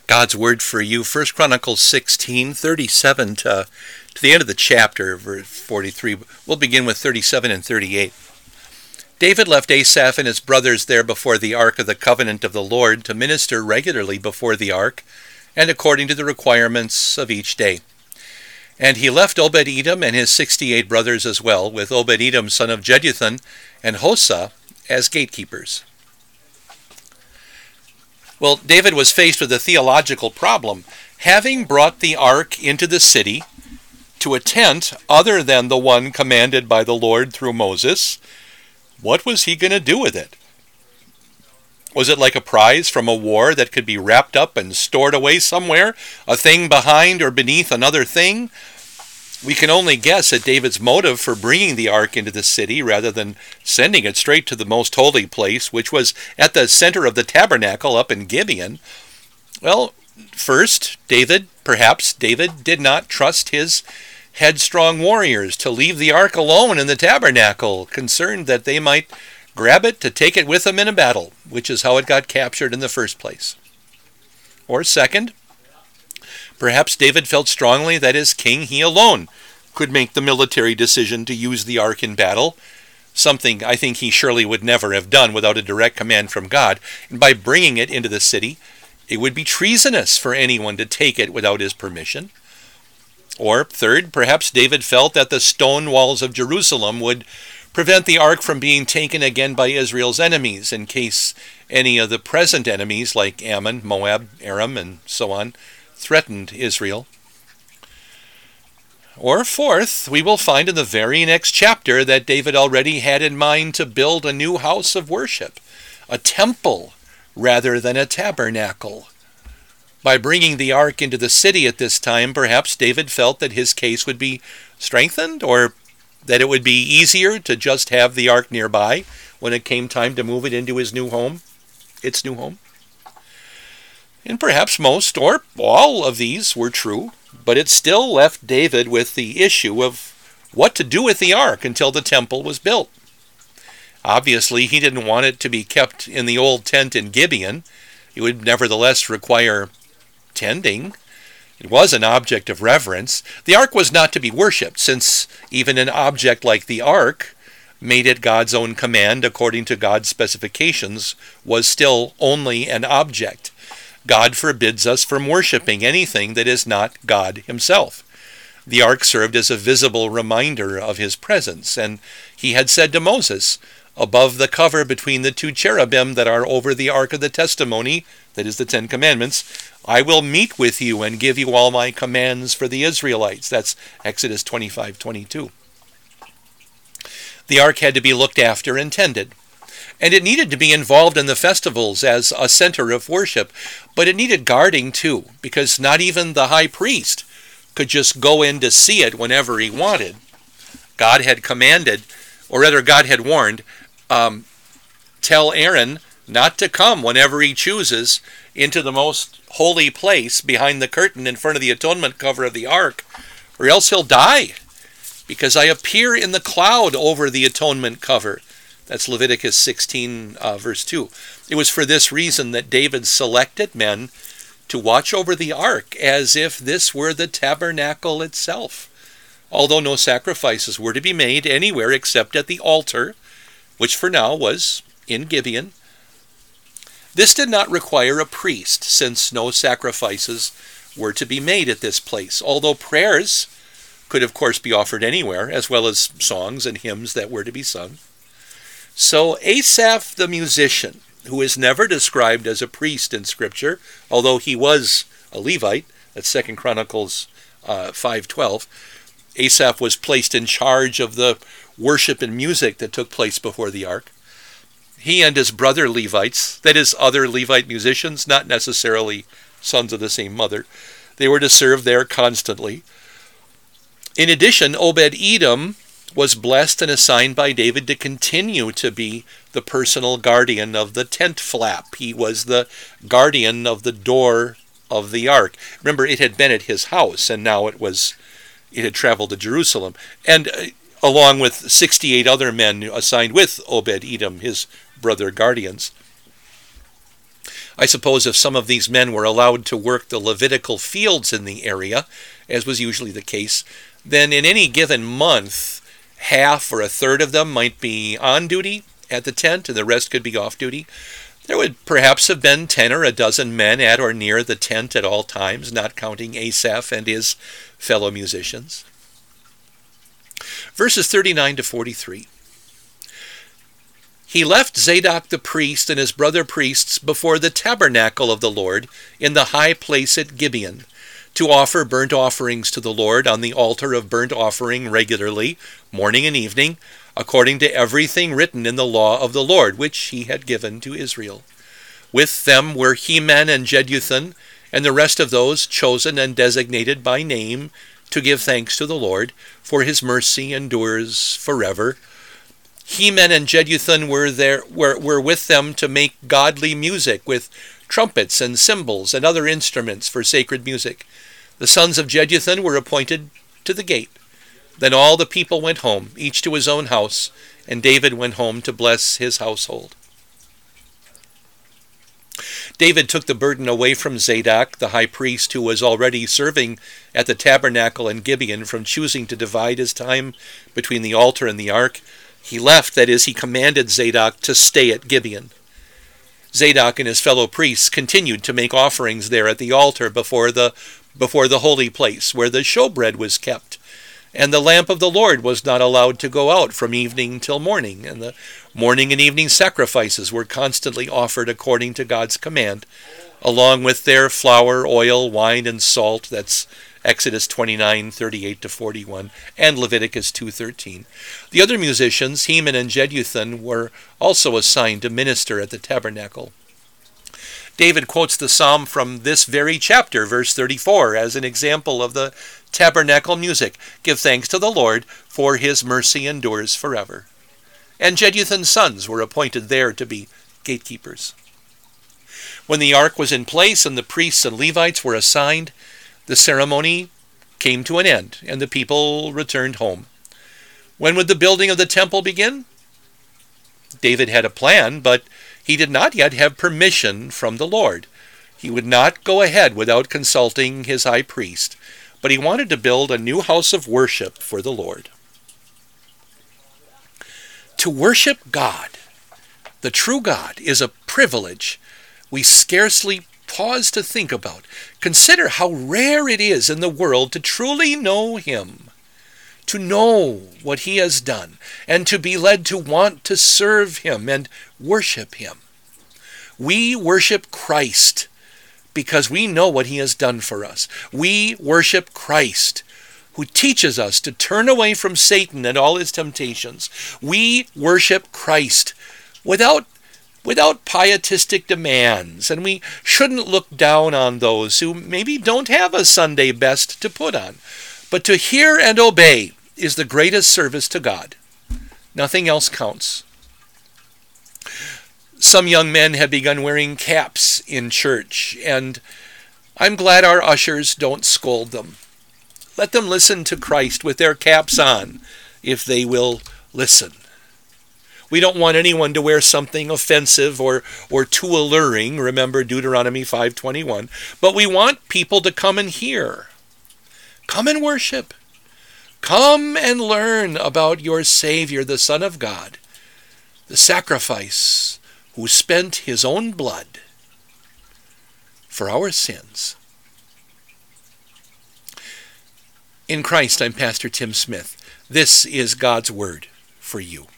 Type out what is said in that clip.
God's word for you, 1 Chronicles 16:37 to the end of the chapter, verse 43. We'll begin with 37 and 38. David left Asaph and his brothers there before the ark of the covenant of the Lord to minister regularly before the ark and according to the requirements of each day. And he left Obed-Edom and his 68 brothers as well, with Obed-Edom son of Jeduthun and Hosah as gatekeepers. Well, David was faced with a theological problem. Having brought the ark into the city to a tent other than the one commanded by the Lord through Moses, what was he going to do with it? Was it like a prize from a war that could be wrapped up and stored away somewhere, a thing behind or beneath another thing? We can only guess at David's motive for bringing the ark into the city rather than sending it straight to the most holy place, which was at the center of the tabernacle up in Gibeon. Well, first, perhaps David did not trust his headstrong warriors to leave the ark alone in the tabernacle, concerned that they might grab it to take it with them in a battle, which is how it got captured in the first place. Or second, perhaps David felt strongly that as king he alone could make the military decision to use the ark in battle, something I think he surely would never have done without a direct command from God. And by bringing it into the city, it would be treasonous for anyone to take it without his permission. Or third, perhaps David felt that the stone walls of Jerusalem would prevent the ark from being taken again by Israel's enemies in case any of the present enemies like Ammon, Moab, Aram, and so on threatened Israel. Or fourth, we will find in the very next chapter that David already had in mind to build a new house of worship, a temple rather than a tabernacle. By bringing the ark into the city at this time, perhaps David felt that his case would be strengthened, or that it would be easier to just have the ark nearby when it came time to move it into its new home. And perhaps most or all of these were true, but it still left David with the issue of what to do with the ark until the temple was built. Obviously, he didn't want it to be kept in the old tent in Gibeon. It would nevertheless require tending. It was an object of reverence. The ark was not to be worshipped, since even an object like the ark, made at God's own command according to God's specifications, was still only an object. God forbids us from worshiping anything that is not God himself. The ark served as a visible reminder of his presence, and he had said to Moses, above the cover between the two cherubim that are over the ark of the testimony, that is the Ten Commandments, I will meet with you and give you all my commands for the Israelites. That's Exodus 25:22. The ark had to be looked after and tended. And it needed to be involved in the festivals as a center of worship, but it needed guarding too, because not even the high priest could just go in to see it whenever he wanted. God had commanded, or rather God had warned, tell Aaron not to come whenever he chooses into the most holy place behind the curtain in front of the atonement cover of the ark, or else he'll die, because I appear in the cloud over the atonement cover. That's Leviticus 16, verse 2. It was for this reason that David selected men to watch over the ark as if this were the tabernacle itself. Although no sacrifices were to be made anywhere except at the altar, which for now was in Gibeon. This did not require a priest, since no sacrifices were to be made at this place, although prayers could of course be offered anywhere, as well as songs and hymns that were to be sung. So Asaph the musician, who is never described as a priest in Scripture, although he was a Levite, that's 2 Chronicles 5:12, Asaph was placed in charge of the worship and music that took place before the ark. He and his brother Levites, that is, other Levite musicians, not necessarily sons of the same mother, they were to serve there constantly. In addition, Obed-Edom was blessed and assigned by David to continue to be the personal guardian of the tent flap. He was the guardian of the door of the ark. Remember, it had been at his house, and now it had traveled to Jerusalem. And along with 68 other men assigned with Obed-Edom, his brother guardians. I suppose if some of these men were allowed to work the Levitical fields in the area, as was usually the case, then in any given month, half or a third of them might be on duty at the tent and the rest could be off duty. There would perhaps have been 10 or a dozen men at or near the tent at all times, not counting Asaph and his fellow musicians. Verses 39 to 43. He left Zadok the priest and his brother priests before the tabernacle of the Lord in the high place at Gibeon, to offer burnt offerings to the Lord on the altar of burnt offering regularly, morning and evening, according to everything written in the law of the Lord, which he had given to Israel. With them were Heman and Jeduthun, and the rest of those chosen and designated by name to give thanks to the Lord, for his mercy endures forever. Heman and Jeduthun were with them to make godly music with trumpets and cymbals and other instruments for sacred music. The sons of Jeduthun were appointed to the gate. Then all the people went home, each to his own house, and David went home to bless his household. David took the burden away from Zadok, the high priest, who was already serving at the tabernacle in Gibeon, from choosing to divide his time between the altar and the ark. He left, that is, he commanded Zadok to stay at Gibeon. Zadok and his fellow priests continued to make offerings there at the altar before the holy place, where the showbread was kept. And the lamp of the Lord was not allowed to go out from evening till morning, and the morning and evening sacrifices were constantly offered according to God's command, along with their flour, oil, wine, and salt. That's Exodus 29:38-41, and Leviticus 2:13. The other musicians, Heman and Jeduthun, were also assigned to minister at the tabernacle. David quotes the psalm from this very chapter, verse 34, as an example of the tabernacle music. Give thanks to the Lord, for his mercy endures forever. And Jeduthun's sons were appointed there to be gatekeepers. When the ark was in place and the priests and Levites were assigned, the ceremony came to an end, and the people returned home. When would the building of the temple begin? David had a plan, but he did not yet have permission from the Lord. He would not go ahead without consulting his high priest, but he wanted to build a new house of worship for the Lord. To worship God, the true God, is a privilege we scarcely pause to think about. Consider how rare it is in the world to truly know him, to know what he has done, and to be led to want to serve him and worship him. We worship Christ because we know what he has done for us. We worship Christ, who teaches us to turn away from Satan and all his temptations. We worship Christ without pietistic demands, and we shouldn't look down on those who maybe don't have a Sunday best to put on. But to hear and obey is the greatest service to God. Nothing else counts. Some young men have begun wearing caps in church, and I'm glad our ushers don't scold them. Let them listen to Christ with their caps on, if they will listen. We don't want anyone to wear something offensive or too alluring. Remember Deuteronomy 5:21. But we want people to come and hear. Come and worship. Come and learn about your Savior, the Son of God, the sacrifice, who spent his own blood for our sins. In Christ, I'm Pastor Tim Smith. This is God's Word for you.